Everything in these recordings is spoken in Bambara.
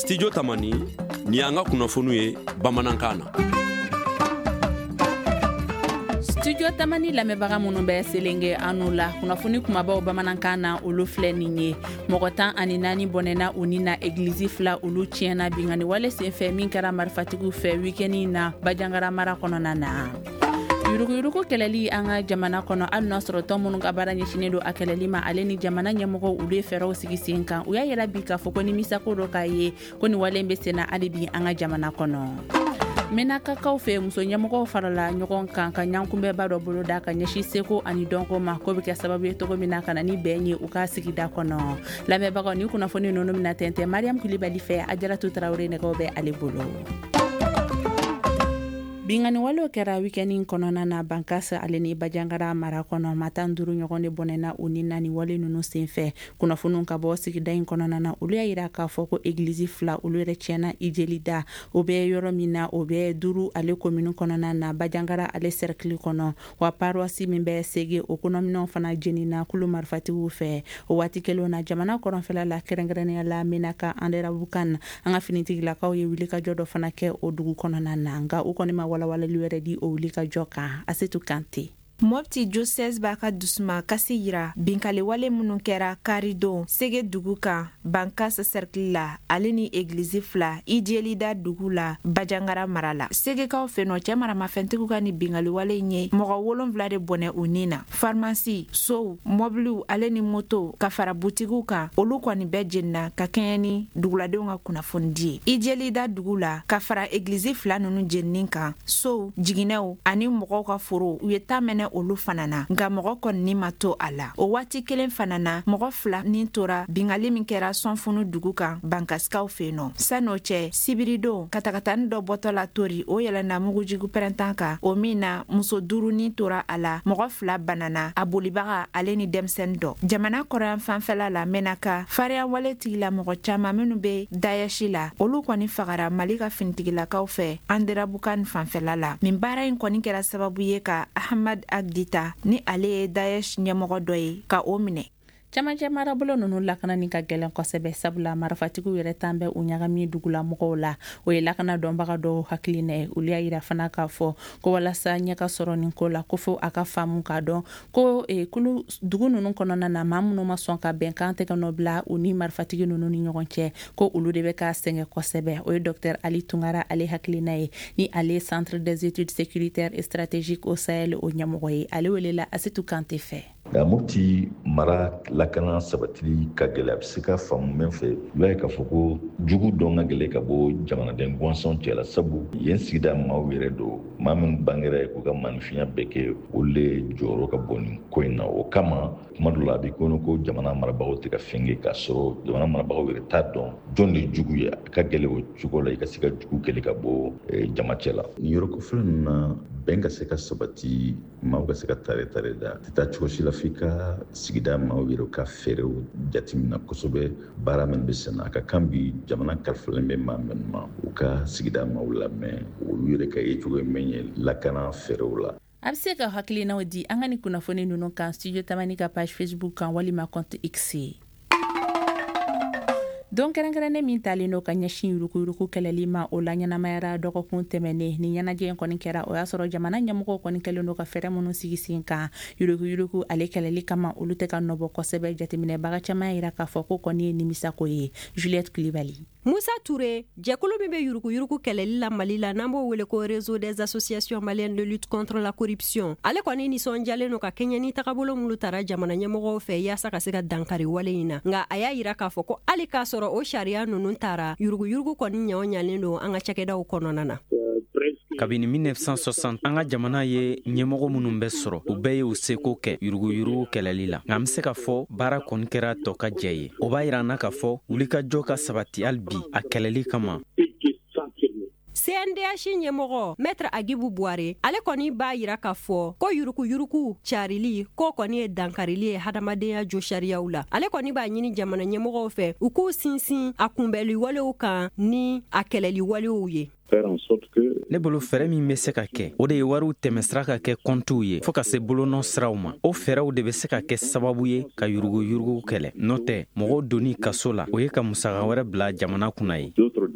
Studio Tamani ni anga kunnafoniw ye bamanankan na. Studio Tamani lamɛnbaga minnu bɛ selenge anu la kunnafoni kumabaw bamanankan na olu filɛ nin ye mɔgɔ 14 bɔnɛna u ni na église fila olu tiɲɛna bingani wale senfɛ min kɛra marifatigiw fɛ week-end na Bajangara mara kɔnɔna na. Yuruguyurugu kɛlɛli an ka jamana kɔnɔ hali n'a sɔrɔ tɔn minnu ka baara ɲɛsinnen don a kɛlɛli ma ale ni jamana ɲɛmɔgɔw olu ye fɛɛrɛw sigi sen kan u y'a yira bi k'a fɔ ko nimisako dɔ k'a ye ko nin wale bɛ senna hali bi an ka jamana kɔnɔ. Menakakaw fɛ muso ɲɛmɔgɔw farala ɲɔgɔn kan ka ɲankunbɛba dɔ bolo da ka ɲɛsin seko ani dɔnko ma ko bɛ kɛ sababu ye cogo min na ka na ni bɛn ye u ka sigida kɔnɔ. Lamɛnbagaw ni kunnafoni ninnu mina tɛntɛn Mariam Kulibali fɛ Ajaratu Tarawele nɛgɛw bɛ ale bolo. Bingani walo kɛra week-end kɔnɔna na Bankasa ale ni Bajangara mara kɔnɔ matan 5 ɲɔgɔn de bɔnɛna u ni nani wale ninnu senfɛ kunnafoniw ka bɔ sigida in kɔnɔna na olu y'a yira k'a fɔ ko église fila olu yɛrɛ tiɲɛna Ijelida o bɛ yɔrɔ min na o bɛ Duru ale commune kɔnɔna na Bajangara ale cercle kɔnɔ wa paroisse min bɛ Sege o kɔnɔminɛw fana jenina kulu marifatigiw fɛ o waati kelen na jamana kɔrɔnfɛla la kɛrɛnkɛrɛnnenya la Menaka Anderabukan an ka finitigilakaw ye wulikajɔ dɔ fana kɛ o dugu kɔnɔna na nka u kɔni ma walawalali wɛrɛ di o wulikajɔ kan Asetu Kante. Mopti Joseph b'a ka dusuma kasi yira binkali wale minnu kɛra Karidon Sege dugu kan Bankasa cercle la ale ni église fila Ijelida dugu la Bajangara mara la Segekaw fɛnɔ cɛ maramafɛntigiw ka ni binkali wale ye mɔgɔ 7 de bɔnɛ u ni na pharmacie sow mobiliw ale ni moto ka fara butigiw kan olu kɔni bɛɛ jenina ka kɛɲɛ ni duguladenw ka kunnafoni di ye Ijelida dugu la ka fara église fila ninnu jeninin kan sow jiginɛw ani mɔgɔw ka foro u ye ta mɛnɛ olu fanana nka mɔgɔ kɔni ni ma to a la o waati kelen fanana mɔgɔ 2 ni tora bingali min kɛra sɔnfunu dugu kan Bankaskaw fenɔ san'o cɛ sibiridon katakatani dɔ bɔtɔ la tori o yɛlɛna mugujigu pɛrɛntan kan o min na muso 5 ni tora a la mɔgɔ 2 banana a bolibaga ale ni denmisɛnnin dɔ jamana kɔrɔyan fanfɛla la Menaka fariya wale tigila mɔgɔ caman minnu be Dayashi la olu kɔni fagara Mali ka finitigilakaw fɛ Anderabukan fanfɛla la nin baara in kɔni kɛra sababu ye ka Ahmad Agdita ni ale ye Daesh ɲɛmɔgɔ dɔ ye ka o minɛ. Camancɛ marabolo ninnu lakanani ka gɛlɛn kosɛbɛ sabula marifatigiw yɛrɛ tan bɛ u ɲagami dugulamɔgɔw la o ye lakana dɔnbaga dɔw hakilina ye olu y'a yira fana k'a fɔ ko walasa ɲɛ ka sɔrɔ nin ko la ko fo a ka faamu k'a dɔn ko kulu dugu ninnu kɔnɔna na maa minnu ma sɔn ka bɛnkan tɛgɛ nɔ bila u ni marifatigi ninnu ni ɲɔgɔn cɛ ko olu de bɛ k'a sɛgɛn kosɛbɛ o ye Dr Ali Tungara ale hakilina ye ni ale Centre des études sécuritaires et stratégiques au Sahel o ɲɛmɔgɔ ye ale welela Asetu Kante fɛ. Mopti mara lakana sabatili ka gɛlɛ a bɛ se ka faamu min fɛ i b'a ye k'a fɔ ko jugu dɔn ka gɛlɛ ka bɔ jamanaden gansan cɛla sabu yen sigida maaw yɛrɛ don maa min bangera ye k'u ka maanifinya bɛɛ kɛ olu le jɔyɔrɔ ka bɔ nin ko in na o kama tuma dɔ la a bɛ ko jamana marabagaw tɛ ka fɛn kɛ k'a sɔrɔ jamana marabagaw yɛrɛ t'a dɔn jɔn de jugu ye a ka gɛlɛ o cogo la i ka se ka jugu kɛlɛ ka bɔ jama cɛla nin yɔrɔ kɔfɛla ninnu na bɛn ka se ka sabati maaw ka se ka tare da tɛ taa cogo si la f'i ka sigida maaw yɛrɛ ka fɛɛrɛw jatemina kosɛbɛ baara min bɛ senna a ka kan bi jamana kalifalen bɛ maa minnu ma u ka sigida maaw lamɛn olu yɛrɛ ka ye cogo min ye lakana fɛɛrɛw la. A bɛ se ka hakilinaw di an ka ni kunnafoni ninnu kan Studio Tamani ka page Facebook kan walima compte X. Don kɛrɛnkɛrɛnnen min talen don ka ɲɛsin yuruguyurugu kɛlɛli ma o la ɲɛnamayara dɔgɔkun tɛmɛnen ni ɲɛnajɛ in kɔni kɛra o y'a sɔrɔ jamana ɲɛmɔgɔw kɔni kɛlen don ka fɛɛrɛ minnu sigi sen kan yuruguyurugu ale kɛlɛli kama olu tɛ ka nɔbɔ kosɛbɛ jateminɛbaga caman yira k'a fɔ ko kɔni ye nimisako ye Juliette Kulibali. Musa Touré jɛkulu min bɛ yuruguyurugu kɛlɛli la Mali la n'an b'o wele ko réseau des associations maliennes de lutte contre la corruption ale kɔni nisɔndiyalen don ka kɛɲɛ ni tagabolo minnu tara jamana ɲɛmɔgɔw fɛ yaasa ka se ka dankari wale in na nka a y'a yira k'a fɔ ko hali k'a sɔrɔ o sariya ninnu tara yuruguyurugu kɔni ɲalen don an ka cakɛdaw kɔnɔna na. Kabini 1960 an ka jamana ye ɲɛmɔgɔ minnu bɛ sɔrɔ u bɛɛ ye u seko kɛ yuruguyurugu kɛlɛli la nka an bɛ se ka fɔ baara kɔni kɛra tɔ ka jɛ ye o b'a yira an na k'a fɔ wulikajɔ ka sabati hali bi a kɛlɛli kama. CNDH ɲɛmɔgɔ Maître Agibu Buare ale kɔni b'a yira k'a fɔ ko yuruguyurugu carili ko kɔni ye dankarili ye hadamadenya jo sariyaw la ale kɔni b'a ɲini jamana ɲɛmɔgɔw fɛ u k'u sinsin a kunbɛli walew kan ni a kɛlɛli walew ye. Ne bolo fɛɛrɛ min bɛ se ka kɛ o de ye wariw tɛmɛsira ka kɛ kɔntiw ye fɔɔ ka se bolonɔ siraw ma o fɛɛrɛw de bɛ se ka kɛ sababu ye ka yuruguyurugu kɛlɛ n'o tɛ mɔgɔw donni kaso la o ye ka musaka wɛrɛ bila jamana kunna ye.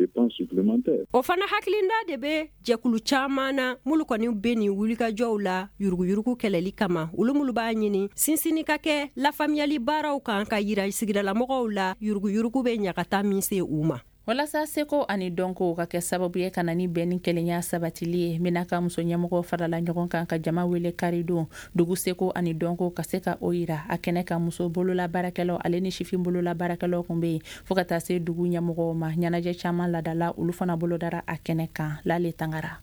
supplémentaires. O fana hakilinda de be jɛkulu caaman na mulu kɔni be ni wulikajɔw la yuruguyurugu kɛlɛli kama olu mulu b'a ɲini sinsini ka kɛ lafaamuyali baaraw kan ka yira sigidalamɔgɔw la yuruguyurugu be ɲagata min se u ma. walasa seko ani dɔnko ka kɛ sababu ye ka na ni bɛn ni kelenya sabatili ye mina ka muso ɲɛmɔgɔ farala ɲɔgɔn kan ka jama wele karidon dugu seko ani dɔnko ka se ka o yira a kɛnɛ ka muso bolola baarakɛlaw ale ni sifin bolola baarakɛlaw kun be yen fɔɔ ka taa se dugu ɲɛmɔgɔw ma ɲɛnajɛ caaman ladala olu fana bolodara a kɛnɛ kan Lale Tangara.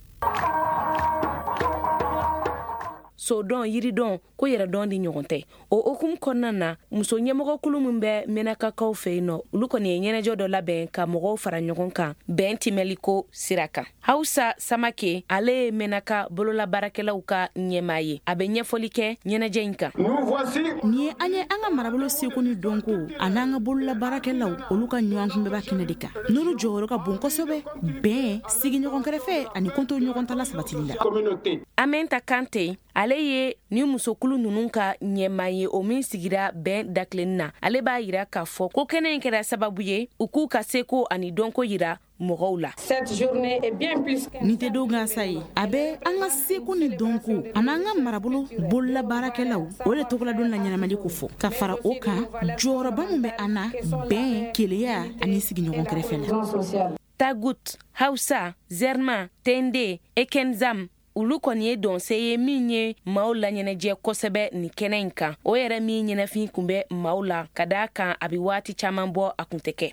so dɔn yiri dɔn ko yɛrɛ dɔn di ɲɔgɔn tɛ o hukumu kɔnɔna na muso ɲɛmɔgɔ kulu min bɛ Menakakaw fɛ yen nɔ olu kɔni ye ɲɛnajɛ dɔ labɛn ka mɔgɔw fara ɲɔgɔn kan bɛn timɛliko sira kan. Hausa Samake ale ye Menaka bolola baarakɛlaw ka ɲɛmaa ye a bɛ ɲɛfɔli kɛ ɲɛnajɛ in kan. Ni ye an ye an ka marabolo seko ni dɔnko a n'an ka bolola baarakɛlaw olu ka ɲɔgɔn kunbɛba kɛnɛ de kan n'olu jɔyɔrɔ ka bon kosɛbɛ bɛn sigi ɲɔgɔn kɛrɛfɛ ani kɔnto ɲɔgɔn tala sabatili la. Amenta Kante ale ye ni musokulu nunu ka ɲɛmaa ye o min sigira bɛn daklen na ale b'a yira k'a fɔ ko kɛnɛ in kɛra sababu ye u k'u ka seko ani dɔnko yira mɔgɔw la. Nin tɛ dɔw gansa ye a bɛ an ka seko ni dɔnko a n'an ka marabolo bolola baarakɛlaw o de tɔgɔla don la ɲɛnamali ko fɔ ka fara o kan jɔyɔrɔba min bɛ an na bɛn keleya ani sigiɲɔgɔn kɛrɛfɛ la. Tagut, Hausa, Zerma, Tende, Ekenzam olu kɔni ye dɔnse ye min ye maaw la ɲɛnajɛ kosɛbɛ ni kɛnɛ in kan o yɛrɛ min ɲɛnafin kun bɛ maaw la ka daa kan a bɛ waati caman bɔ a kun tɛ kɛ.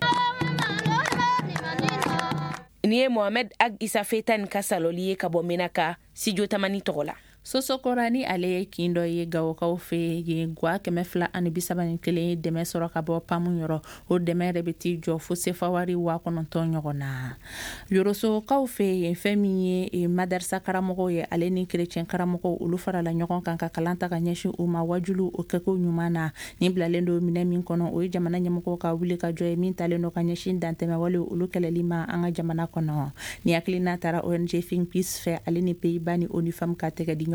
Ni ye Mohamed Ag Isa Feitan ka saloli ye ka bɔ Menaka Studio Tamani tɔgɔ la. Sosokora ni ale ye kin dɔ ye Gawokaw fɛ ye gwa 221 ye dɛmɛ sɔrɔ ka bɔ pamu yɔrɔ o dɛmɛ yɛrɛ bɛ t'i jɔ fo sefawari 9,000 ɲɔgɔn na. Yorosokaw fɛ yen fɛn min ye madarasa karamɔgɔw ye ale ni kerecɛn karamɔgɔw olu farala ɲɔgɔn kan ka kalan ta ka ɲɛsin u ma wajulu o kɛko ɲuman na ni bilalen do minɛ min kɔnɔ o ye jamana ɲɛmɔgɔw ka wuli ka jɔ ye min talen do ka ɲɛsin dantɛmɛwale olu kɛlɛli ma an ka jamana kɔnɔ. Ni hakilina taara ONG Think Peace fɛ ale ni Pays-Bas ni ONU ka tɛgɛ di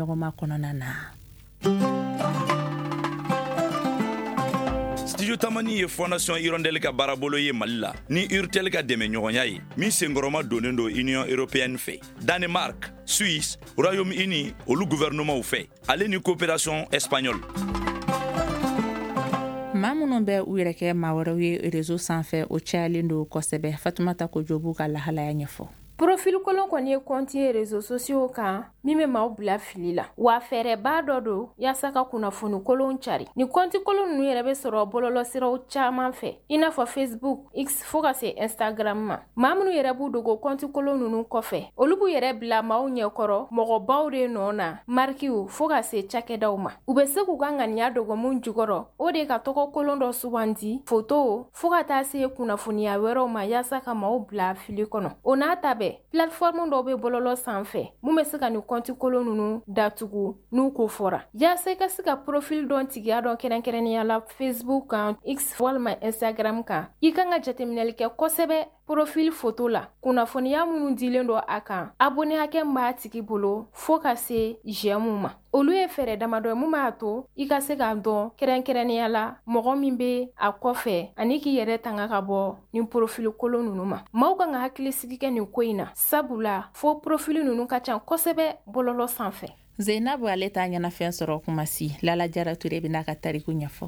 Studio Tamani ye Fondation Hirondelle ka baarabolo ye Mali la ni Urtel ka dɛmɛ ɲɔgɔnya ye min senkɔrɔma donnen do Union Européenne fɛ Danemark, Suisse, Royaume-Uni olu gouvernement fɛ ale ni coopération espagnole. Maa minnu bɛ u yɛrɛ kɛ maa wɛrɛw ye réseau sanfɛ o cayalen do kosɛbɛ. Fatumata Kojobu ka lahalaya ɲɛfɔ. Profil kolon kɔni ye compte ye réseaux sociaux kan min bɛ maaw bila fili la wa fɛɛrɛba dɔ do yaasa ka kunnafoni kolon cari. Ni compte kolon ninnu yɛrɛ bɛ sɔrɔ bɔlɔlɔsiraw caman fɛ i n'a fɔ Facebook, X fo ka se Instagram ma. Maa minnu yɛrɛ b'u dogo compte kolon ninnu kɔfɛ olu b'u yɛrɛ bila maaw ɲɛkɔrɔ mɔgɔbaw de nɔ na markiw fo ka se cakɛdaw ma. U bɛ se k'u ka ŋaniya dogo mun jukɔrɔ o de ka tɔgɔ kolon dɔ sugandi foto fo ka taa se kunnafoniya wɛrɛw ma yaasa ka maaw bila fili kɔnɔ. O n'a ta bɛɛ plateforme dɔw bɛ bɔlɔlɔ sanfɛ mun bɛ se ka ni compte kolon ninnu datugu n'u ko fɔra. Yaasa i ka se ka profil dɔn tigiya dɔn kɛrɛnkɛrɛnnenya la Facebook kan, X walima Instagram kan i kan ka jateminɛli kɛ kosɛbɛ profil photo la kunnafoniya minnu dilen do a kan abonné hakɛ min b'a tigi bolo fo ka se j'aime ma. Olu ye fɛɛrɛ damadɔ mun b'a to i ka se k'a dɔn kɛrɛnkɛrɛnnenya la mɔgɔ min bɛ a kɔfɛ ani k'i yɛrɛ tanga ka bɔ ni profil kolon ninnu ma. Maaw kan ka hakilisigi kɛ nin ko in na sabula fo profil ninnu ka ca kosɛbɛ bɔlɔlɔ sanfɛ. Zeinabu ale t'a ɲɛnafɛn sɔrɔ kumasi Lala Jara Ture bɛna ka tariku ɲɛfɔ.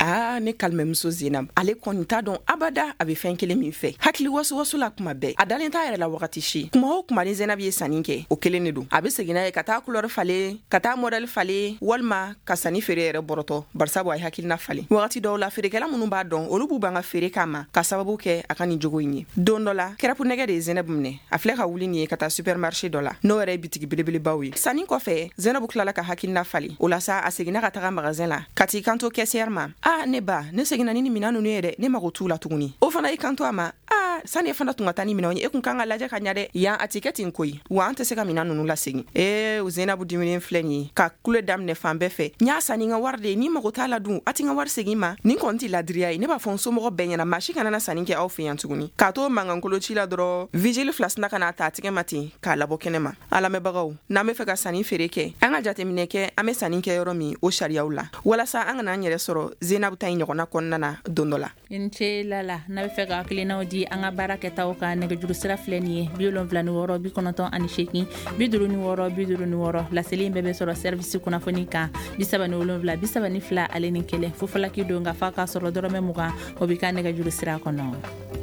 Ne kalimɛmuso Zenab ale kɔni t'a dɔn abada a bɛ fɛn kelen min fɛ hakili wasu la kuma bɛɛ a dalen t'a yɛrɛ la wagati si kuma o kuma ni Zenab ye sanni kɛ o kelen de don a bɛ segin n'a ye ka taa couleur falen ka taa modèle falen walima ka sanni feere yɛrɛ bɔrɔtɔ barisa a ye hakilina falen wagati dɔw la feerekɛla minnu b'a dɔn olu b'u ban ka feere k'a ma ka sababu kɛ a ka nin jogo in ye don dɔ la kɛrɛpu nɛgɛ de ye Zenab minɛ a filɛ ka wuli nin ye ka taa supermarché dɔ la n'o yɛrɛ ye bitigi belebelebaw ye sanni kɔfɛ Zenab tilala ka hakilina falen o la sa a seginna ka taga magasin la ka t'i kanto caissière ma ne ba ne seginna ni minɛn ninnu ye dɛ ne mago t'u la tuguni o fana i kanto a ma sani e fana tun ka taa ni minɛnw ye e kun kan ka lajɛ ka ɲa dɛ yan a ti kɛ ten koyi wa an tɛ se ka minɛn ninnu lasegin Zeinabu diminen filɛ nin ye ka kule daminɛ fan bɛɛ fɛ n y'a san ni n ka wari de ye ni mago t'a la dun a ti n ka wari segin ma nin kɔni tɛ ladiriya ye ne b'a fɔ n somɔgɔ bɛɛ ɲɛna maa si kana na sanni kɛ aw fɛ yan tuguni k'a to mankankoloci la dɔrɔn vigile fila sina ka na ta a tigɛ ma ten k'a labɔ kɛnɛ ma a lamɛnbagaw n'an bɛ fɛ ka sanni feere kɛ an ka jateminɛ kɛ an bɛ sanni kɛ yɔrɔ min o sariyaw la walasa an kana an yɛrɛ sɔrɔ Zeinabu ta in ɲɔgɔnna kɔnɔna na don dɔ la. N ce Lala n'a bɛ fɛ ka hakilinaw di an ka baara kɛtaw ka nɛgɛjuru sira filɛ nin ye 76 98 56 laseli bɛɛ bɛ sɔrɔ service kunnafoni kan 37 32 ale ni kelen fofalaki don ka fa ka sɔrɔ dɔrɔmɛ 20 o bɛ ka nɛgɛjuru sira kɔnɔ.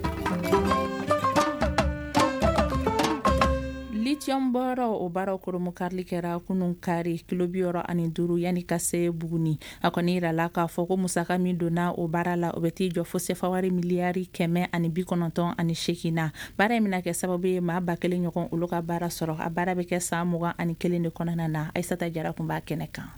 lithium bɔrɔ o baaraw koromo karili kɛra kunun kari kilo 65 yani ka se Buguni a kɔni yirala k'a fɔ ko musaka min donna o baara la o bɛ t'i jɔ fo sefawari miliyari 198 na baara in bɛna kɛ sababu ye maa 1000 ɲɔgɔn olu ka baara sɔrɔ a baara bɛ kɛ san 21 de kɔnɔna na Aisata Jara kun b'a kɛnɛ kan.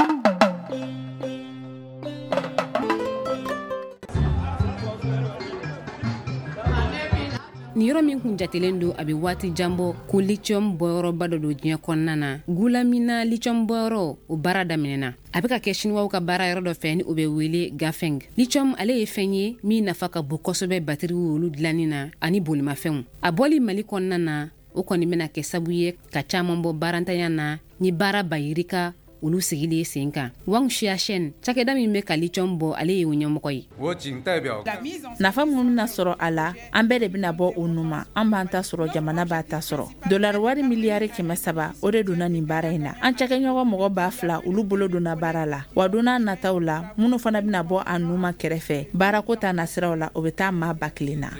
ni yɔrɔ min kun jatelen do a bɛ waati janbɔ ko lithium bɔyɔrɔba dɔ do diɲɛ kɔnɔna na gulamina lithium bɔyɔrɔ o baara daminɛna a bɛ ka kɛ chinois ka baara yɔrɔ dɔ fɛ ni o bɛ wele Gafeng. Lithium ale ye fɛn ye min nafa ka bon kosɛbɛ batteriw olu dilanni na ani bolimafɛnw a bɔli Mali kɔnɔna na o kɔni bɛna kɛ sabu ye ka caman bɔ baarantanya na ni baara bayirika olu sigilen sen kan. Wang Xiaoshen cakɛda min bɛ ka lithium bɔ ale ye o ɲɛmɔgɔ ye. nafa minnu na sɔrɔ a la an bɛɛ de bɛna bɔ o numa an b'an ta sɔrɔ jamana b'a ta sɔrɔ dollar wari miliyari 300 o de donna nin baara in na an cakɛɲɔgɔn mɔgɔ 2000 olu bolo donna baara la wa donna nataw la minnu fana bɛna bɔ a numa kɛrɛfɛ baara ko ta nasiraw la o bɛ taa maa 1000 na.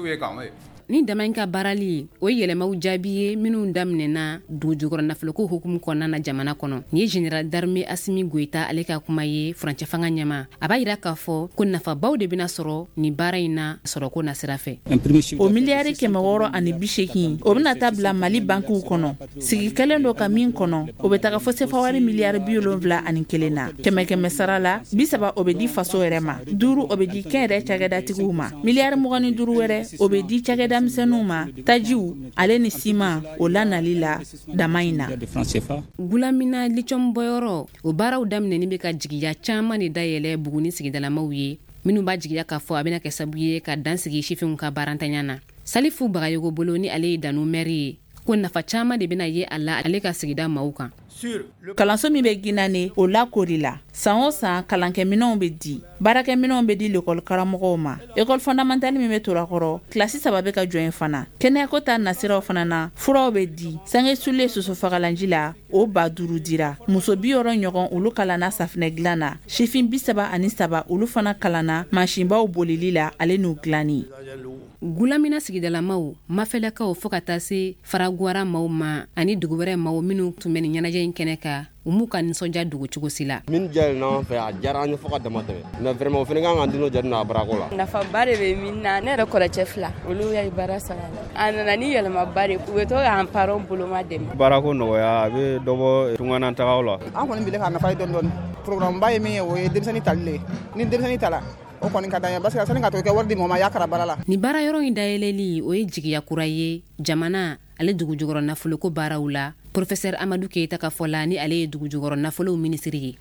ni dama in ka baarali o yɛlɛmaw jaabi ye minnu daminɛna dugujukɔrɔ nafoloko hukumu kɔnɔna na jamana kɔnɔ ni ye general d'armée Assimi Goïta ale ka kuma ye furancɛ fanga ɲɛma a b'a yira k'a fɔ ko nafabaw de bɛna sɔrɔ ni baara in na sɔrɔ ko nasira fɛ. o miliyari 680 o bɛna taa bila Mali bankiw kɔnɔ sigi kelen do ka min kɔnɔ o bɛ taga fo sefawari miliyari 71 na 100 sara la 30 o bɛ di faso yɛrɛ ma 5 o bɛ di kɛn yɛrɛ cakɛdatigiw ma miliyari 25 wɛrɛ o bɛ di cakɛda misɛnninw ma tajiw ale ni siman o lanali la dama in na. gulamina lithium bɔyɔrɔ o baaraw daminɛni bɛ ka jigiya caman de dayɛlɛ Buguni sigidalamaw ye minnu b'a jigiya k'a fɔ a bɛna kɛ sabu ye ka dansigi sifinw ka baarantanya na. Salifu Bagayogo bolo ni ale ye danu mɛri ye ko nafa caman de bɛna ye a la ale ka sigida maaw kan. kalanso min bɛ Ginane o la kori la san o san kalankɛminɛnw bɛ di baarakɛminɛnw bɛ di l'école karamɔgɔw ma école fondamentale min bɛ Torakɔrɔ kilasi 3 bɛ ka jɔ yen fana kɛnɛyako ta nasiraw fana na furaw bɛ di sange sulen sosofagalanji la o 5000 dira muso 60 ɲɔgɔn olu kalanna safinɛ dilan na sifin 33 olu fana kalanna mansinbaw bolili la ale n'u dilanni. gulamina sigidalamaw mafɛlɛkaw fo ka taa se Faraguwara maaw ma ani dugu wɛrɛ maaw minnu tun bɛ ni ɲɛnajɛ in kɛnɛ kan u m'u ka nisɔndiya dogo cogo si la. min jɛlen n'an fɛ a diyara an ye fo ka dama tɛmɛ mais vraiment o fana kan ka dino jari n'a barako la. nafaba de bɛ min na ne yɛrɛ kɔrɔcɛ 2 olu ye baara sara la a nana ni yɛlɛmaba de u bɛ to k'an parents boloma dɛmɛ. baarako nɔgɔya a bɛ dɔ bɔ tungana tagaw la. an kɔni bɛ ka nafa ye dɔɔni dɔɔni programme ba ye min ye o ye denmisɛnnin tali le ni denmisɛnnin tala o kɔni ka d'an ye parce que sani ka to kɛ wari di mɔgɔ ma y'a kara baara la. ni baara yɔrɔ in dayɛlɛli o ye jigiya kura ye jamana ale dugujukɔrɔ nafoloko baaraw la. Professeur Amadou Keita ka fɔ la ni ale ye dugujukɔrɔ nafolow minisiri ye.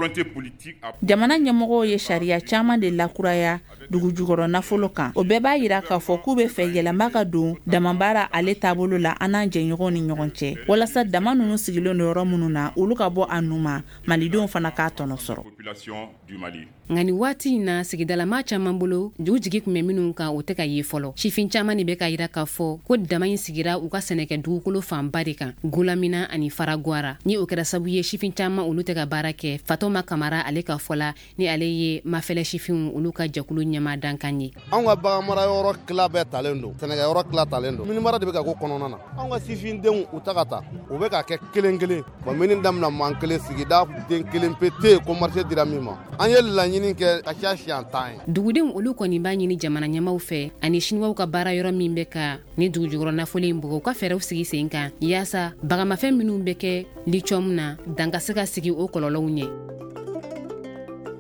jamana ɲɛmɔgɔw ye sariya caman de lakuraya dugujukɔrɔ nafolo kan o bɛɛ b'a yira k'a fɔ k'u bɛ fɛ yɛlɛma ka don damabaara ale taabolo la an n'an jɛɲɔgɔnw ni ɲɔgɔn cɛ walasa dama ninnu sigilen do yɔrɔ minnu na olu ka bɔ a numa malidenw fana k'a tɔnɔ sɔrɔ. nka ni waati in na sigidalama caman bolo u jigi tun bɛ minnu kan o tɛ ka ye fɔlɔ sifin caman de bɛ ka yira k'a fɔ ko dama in sigira u ka sɛnɛkɛ dugukolo fanba de kan Gulamina ani Faraguwara ni o kɛra sabu ye sifin caman olu tɛ ka baara kɛ Fatoma Kamara ale ka fɔla ni ale ye mafɛlɛ sifinw olu ka jɛkulu ɲɛma dankan ye. anw ka bagan mara yɔrɔ tila bɛɛ talen don sɛnɛkɛ yɔrɔ tila talen don minimara de bɛ ka ko kɔnɔna na anw ka sifindenw u ta ka taa u bɛ ka kɛ kelen kelen bon mini damina man kelen sigida den kelen pe te ko marché dira min ma an ye laɲini kɛ ka ca siɲan 10 ye. dugudenw olu kɔni b'a ɲini jamana ɲɛmaw fɛ ani chinois ka baara yɔrɔ min bɛ ka ni dugujukɔrɔ nafolo in bugɔ u ka fɛɛrɛw sigi sen kan yaasa bagamafɛn minnu bɛ kɛ lithium na dan ka se ka sigi o kɔlɔlɔw ɲɛ.